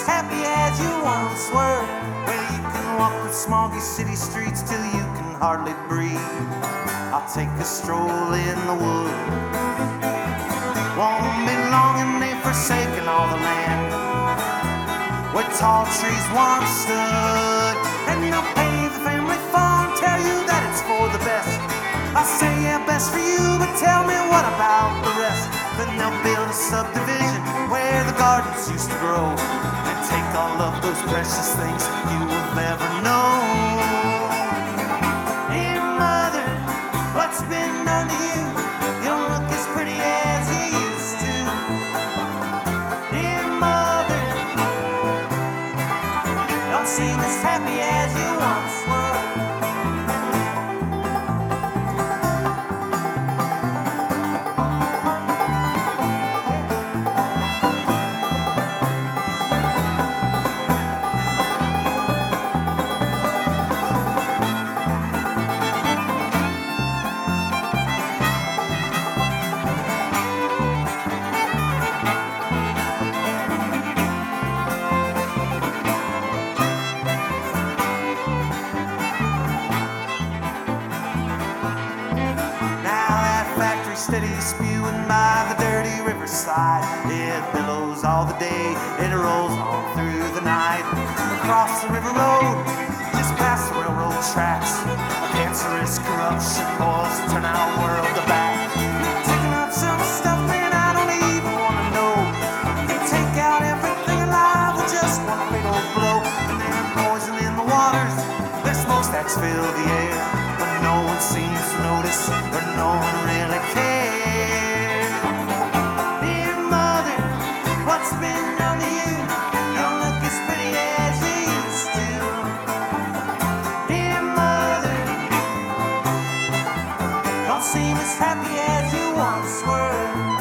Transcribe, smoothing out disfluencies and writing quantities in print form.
happy as you once were. Well, you can walk the smoggy city streets till you can hardly breathe. I'll take a stroll in the woods. Won't be long and they've forsaken all the land where tall trees once stood. And they'll pave the family farm, tell you that it's for the best. I say, yeah, best for you, but tell me what about the rest? Then they'll build a subdivision where the gardens used to grow, and take all of those precious things you have ever known. Dear mother, what's been done to you? You don't look as pretty as you used to. Dear mother, don't seem as happy as you once were. Steady spewing by the dirty riverside. It billows all the day, it rolls on through the night. Across the river road, just past the railroad tracks, cancerous corruption boils turn our world to back. Taking up some stuff, man, I don't even want to know. They take out everything alive with just one big old blow. And they're poisoning the waters, their smokestacks fill the air, but no one seems to notice, or no one really cares. Dear mother, what's been done to you? You don't look as pretty as you used to. Dear mother, don't seem as happy as you once were.